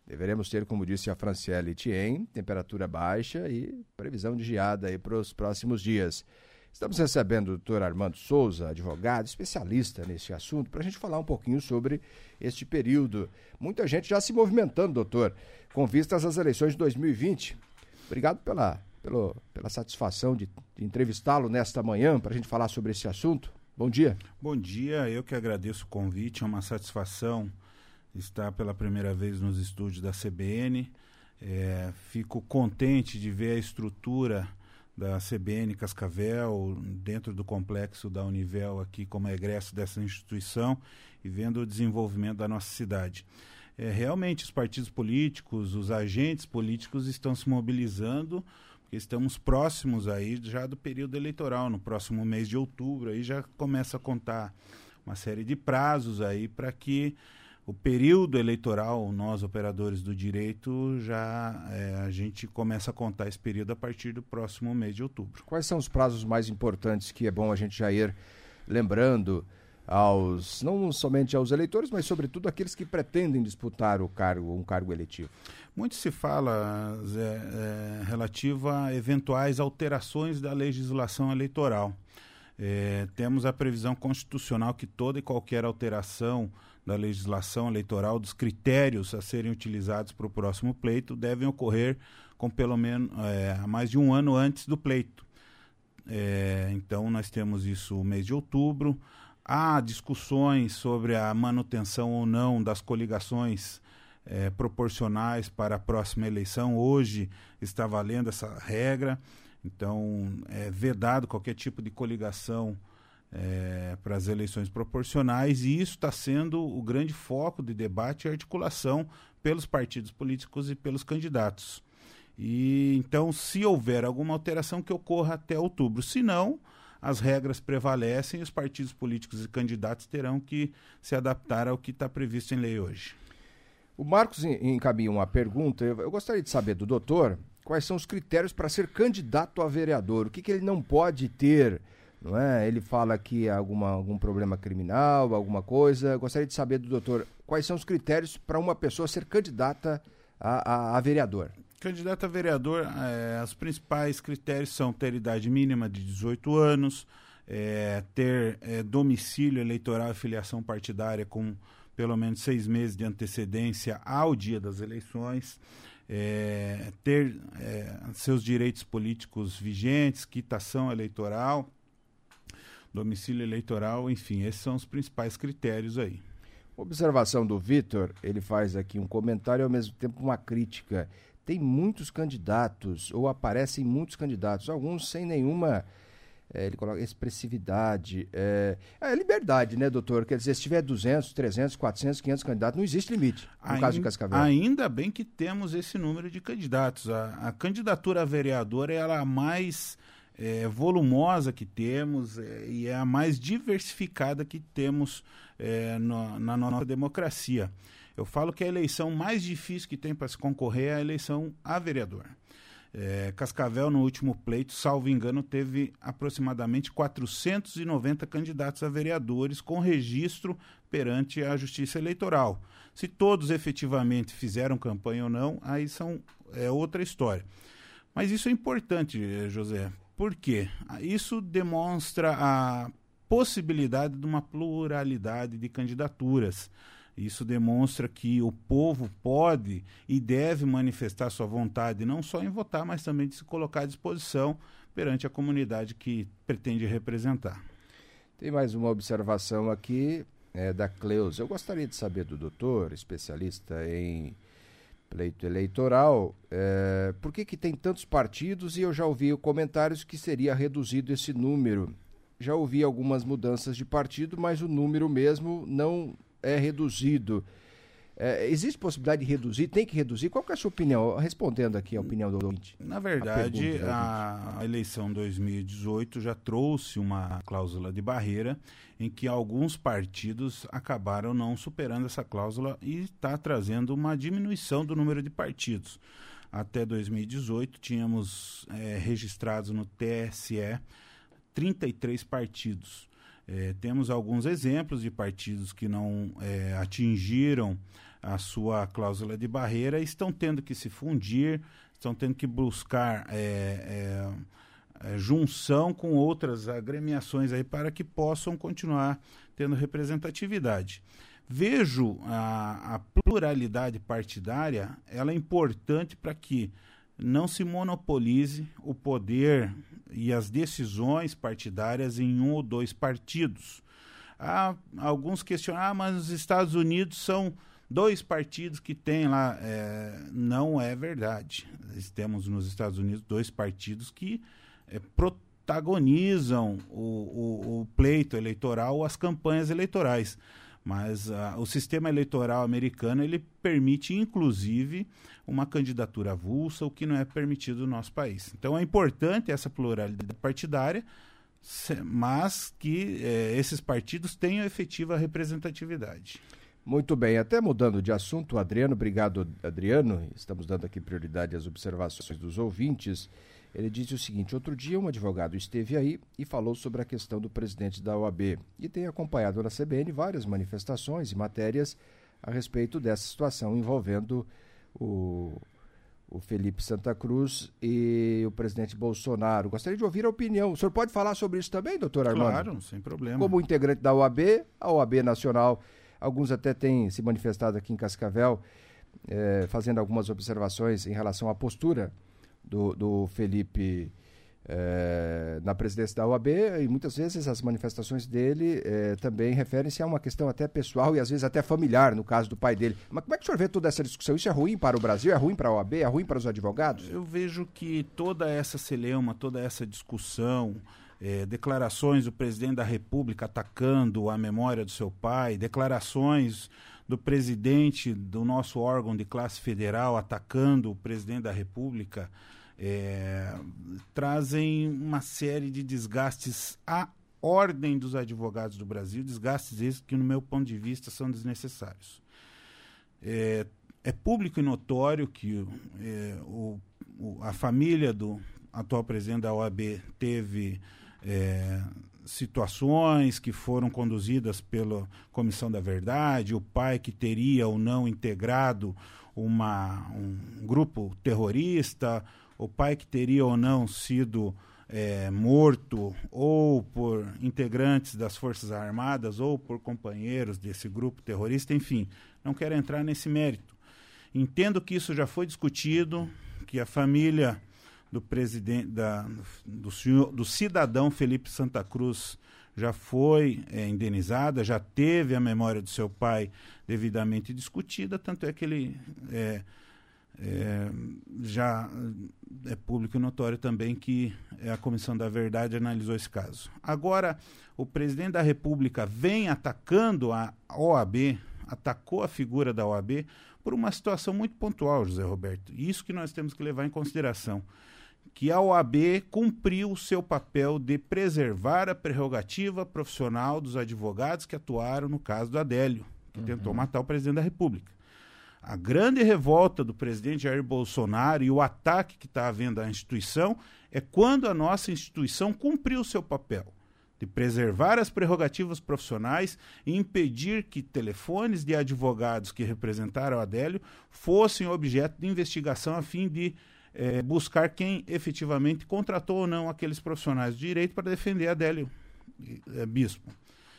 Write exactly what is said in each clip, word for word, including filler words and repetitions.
Deveremos ter, como disse a Franciele Thien, temperatura baixa e previsão de geada aí para os próximos dias. Estamos recebendo o doutor Armando Souza, advogado, especialista nesse assunto, para a gente falar um pouquinho sobre este período. Muita gente já se movimentando, doutor, com vistas às eleições de dois mil e vinte. Obrigado pela, pelo, pela satisfação de, de entrevistá-lo nesta manhã para a gente falar sobre esse assunto. Bom dia. Bom dia, eu que agradeço o convite, é uma satisfação estar pela primeira vez nos estúdios da C B N. É, fico contente de ver a estrutura da C B N Cascavel dentro do complexo da Univel aqui como egresso dessa instituição e vendo o desenvolvimento da nossa cidade. É, realmente os partidos políticos, os agentes políticos estão se mobilizando, porque estamos próximos aí já do período eleitoral, no próximo mês de outubro, aí já começa a contar uma série de prazos aí para que o período eleitoral, nós operadores do direito, já é, a gente começa a contar esse período a partir do próximo mês de outubro. Quais são os prazos mais importantes que é bom a gente já ir lembrando aos, não somente aos eleitores, mas sobretudo aqueles que pretendem disputar o cargo, um cargo eletivo? Muito se fala, Zé, é, relativo a eventuais alterações da legislação eleitoral. É, temos a previsão constitucional que toda e qualquer alteração da legislação eleitoral, dos critérios a serem utilizados para o próximo pleito, devem ocorrer com pelo menos é, mais de um ano antes do pleito. É, então, nós temos isso no mês de outubro. Há discussões sobre a manutenção ou não das coligações é, proporcionais para a próxima eleição. Hoje está valendo essa regra. Então, é vedado qualquer tipo de coligação é, para as eleições proporcionais, e isso está sendo o grande foco de debate e articulação pelos partidos políticos e pelos candidatos. E então, se houver alguma alteração, que ocorra até outubro. Se não, as regras prevalecem e os partidos políticos e candidatos terão que se adaptar ao que está previsto em lei hoje. O Marcos encaminha uma pergunta. Eu gostaria de saber do doutor quais são os critérios para ser candidato a vereador. O que, que ele não pode ter, não é? Ele fala que há alguma, algum problema criminal, alguma coisa. Eu gostaria de saber do doutor quais são os critérios para uma pessoa ser candidata a, a, a vereador. Candidato a vereador, é, os principais critérios são ter idade mínima de dezoito anos, é, ter é, domicílio eleitoral e filiação partidária com pelo menos seis meses de antecedência ao dia das eleições, É, ter é, seus direitos políticos vigentes, quitação eleitoral, domicílio eleitoral, enfim, esses são os principais critérios aí. Observação do Vitor, ele faz aqui um comentário e ao mesmo tempo uma crítica. Tem muitos candidatos, ou aparecem muitos candidatos, alguns sem nenhuma, é, ele coloca expressividade, é, é liberdade, né, doutor? Quer dizer, se tiver duzentos, trezentos, quatrocentos, quinhentos candidatos, não existe limite, no ainda, caso de Cascavel. Ainda bem que temos esse número de candidatos. A, a candidatura a vereador é a mais é, volumosa que temos é, e é a mais diversificada que temos é, no, na nossa democracia. Eu falo que a eleição mais difícil que tem para se concorrer é a eleição a vereador. É, Cascavel, no último pleito, salvo engano, teve aproximadamente quatrocentos e noventa candidatos a vereadores com registro perante a Justiça Eleitoral. Se todos efetivamente fizeram campanha ou não, aí são, é outra história. Mas isso é importante, José. Por quê? Isso demonstra a possibilidade de uma pluralidade de candidaturas. Isso demonstra que o povo pode e deve manifestar sua vontade, não só em votar, mas também de se colocar à disposição perante a comunidade que pretende representar. Tem mais uma observação aqui, é, da Cleusa. Eu gostaria de saber do doutor, especialista em pleito eleitoral, é, por que que tem tantos partidos, e eu já ouvi comentários que seria reduzido esse número. Já ouvi algumas mudanças de partido, mas o número mesmo não é reduzido. É, existe possibilidade de reduzir? Tem que reduzir? Qual que é a sua opinião? Respondendo aqui a opinião do ouvinte. Na verdade, a, a eleição dois mil e dezoito já trouxe uma cláusula de barreira em que alguns partidos acabaram não superando essa cláusula e está trazendo uma diminuição do número de partidos. Até dois mil e dezoito, tínhamos é, registrados no T S E trinta e três partidos. É, temos alguns exemplos de partidos que não é, atingiram a sua cláusula de barreira, estão tendo que se fundir, estão tendo que buscar é, é, é, junção com outras agremiações aí para que possam continuar tendo representatividade. Vejo a, a pluralidade partidária, ela é importante para que não se monopolize o poder e as decisões partidárias em um ou dois partidos. Há alguns questionam, ah, mas os Estados Unidos são dois partidos que têm lá. É, não é verdade. Temos nos Estados Unidos dois partidos que é, protagonizam o, o, o pleito eleitoral, as campanhas eleitorais. Mas uh, o sistema eleitoral americano, ele permite, inclusive, uma candidatura avulsa, o que não é permitido no nosso país. Então, é importante essa pluralidade partidária, mas que eh, esses partidos tenham efetiva representatividade. Muito bem, até mudando de assunto, Adriano, obrigado, Adriano, estamos dando aqui prioridade às observações dos ouvintes. Ele disse o seguinte: outro dia um advogado esteve aí e falou sobre a questão do presidente da O A B e tem acompanhado na C B N várias manifestações e matérias a respeito dessa situação envolvendo o, o Felipe Santa Cruz e o presidente Bolsonaro. Gostaria de ouvir a opinião. O senhor pode falar sobre isso também, doutor Armando? Claro, sem problema. Como integrante da O A B, a O A B Nacional, alguns até têm se manifestado aqui em Cascavel, eh, fazendo algumas observações em relação à postura do, do Felipe eh, na presidência da O A B, e muitas vezes as manifestações dele eh, também referem-se a uma questão até pessoal e às vezes até familiar, no caso do pai dele. Mas como é que o senhor vê toda essa discussão? Isso é ruim para o Brasil? É ruim para a O A B? É ruim para os advogados? Eu vejo que toda essa celeuma, toda essa discussão, eh, declarações do presidente da República atacando a memória do seu pai, declarações do presidente do nosso órgão de classe federal atacando o presidente da República, é, trazem uma série de desgastes à ordem dos advogados do Brasil, desgastes esses que, no meu ponto de vista, são desnecessários. É, é público e notório que é, o, o, a família do atual presidente da O A B teve é, situações que foram conduzidas pela Comissão da Verdade, o pai que teria ou não integrado uma, um grupo terrorista, o pai que teria ou não sido é, morto ou por integrantes das Forças Armadas ou por companheiros desse grupo terrorista, enfim, não quero entrar nesse mérito. Entendo que isso já foi discutido, que a família do presidente, da, do, senhor, do cidadão Felipe Santa Cruz já foi é, indenizada, já teve a memória do seu pai devidamente discutida, tanto é que ele é, é, já é público e notório também que a Comissão da Verdade analisou esse caso. Agora, o presidente da República vem atacando a O A B, atacou a figura da O A B por uma situação muito pontual, José Roberto. Isso que nós temos que levar em consideração, que a O A B cumpriu o seu papel de preservar a prerrogativa profissional dos advogados que atuaram no caso do Adélio, que uhum. tentou matar o presidente da República. A grande revolta do presidente Jair Bolsonaro e o ataque que está havendo à instituição é quando a nossa instituição cumpriu o seu papel de preservar as prerrogativas profissionais e impedir que telefones de advogados que representaram o Adélio fossem objeto de investigação a fim de É, buscar quem efetivamente contratou ou não aqueles profissionais de direito para defender Adélio é, Bispo.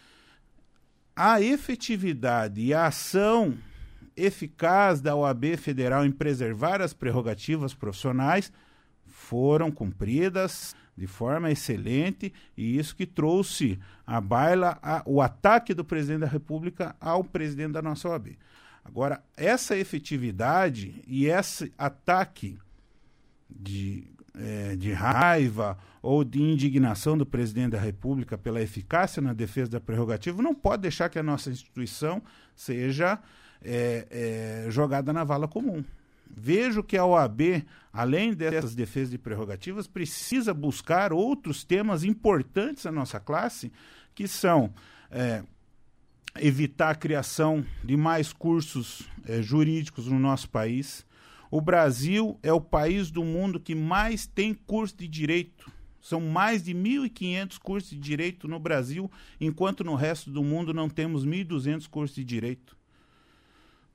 A efetividade e a ação eficaz da O A B federal em preservar as prerrogativas profissionais foram cumpridas de forma excelente, e isso que trouxe à baila a, o ataque do presidente da República ao presidente da nossa O A B. Agora, essa efetividade e esse ataque De, é, de raiva ou de indignação do presidente da República pela eficácia na defesa da prerrogativa não pode deixar que a nossa instituição seja é, é, jogada na vala comum. Vejo que a O A B, além dessas defesas de prerrogativas, precisa buscar outros temas importantes à nossa classe, que são é, evitar a criação de mais cursos é, jurídicos no nosso país. O Brasil é o país do mundo que mais tem curso de direito. São mais de mil e quinhentos cursos de direito no Brasil, enquanto no resto do mundo não temos mil e duzentos cursos de direito.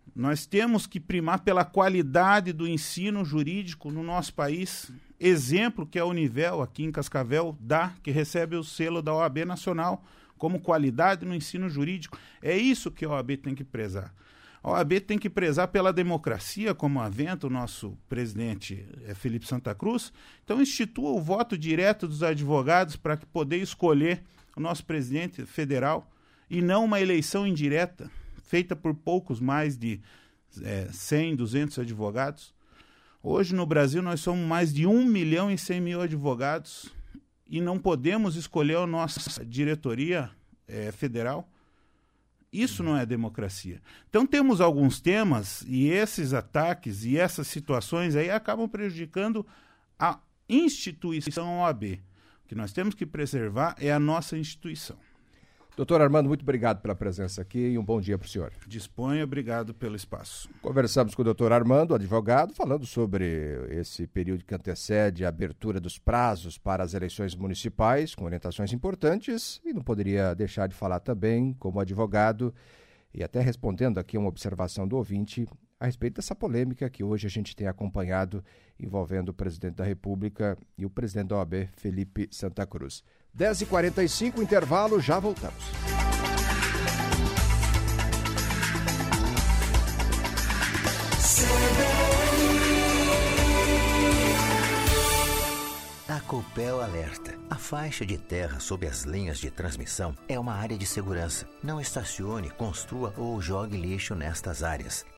Nós temos que primar pela qualidade do ensino jurídico no nosso país. Exemplo que a Univel, aqui em Cascavel, dá, que recebe o selo da O A B Nacional como qualidade no ensino jurídico. É isso que a O A B tem que prezar. A O A B tem que prezar pela democracia, como aventa o nosso presidente é, Felipe Santa Cruz. Então, institua o voto direto dos advogados para poder escolher o nosso presidente federal e não uma eleição indireta, feita por poucos mais de é, cem, duzentos advogados. Hoje no Brasil nós somos mais de um milhão e cem mil advogados e não podemos escolher a nossa diretoria é, federal. Isso não é democracia. Então temos alguns temas e esses ataques e essas situações aí acabam prejudicando a instituição O A B. O que nós temos que preservar é a nossa instituição. Doutor Armando, muito obrigado pela presença aqui e um bom dia para o senhor. Disponha, obrigado pelo espaço. Conversamos com o doutor Armando, advogado, falando sobre esse período que antecede a abertura dos prazos para as eleições municipais, com orientações importantes, e não poderia deixar de falar também, como advogado, e até respondendo aqui uma observação do ouvinte, a respeito dessa polêmica que hoje a gente tem acompanhado envolvendo o presidente da República e o presidente da O A B, Felipe Santa Cruz. dez e quarenta e cinco, intervalo, já voltamos. A Copel alerta. A faixa de terra sob as linhas de transmissão é uma área de segurança. Não estacione, construa ou jogue lixo nestas áreas.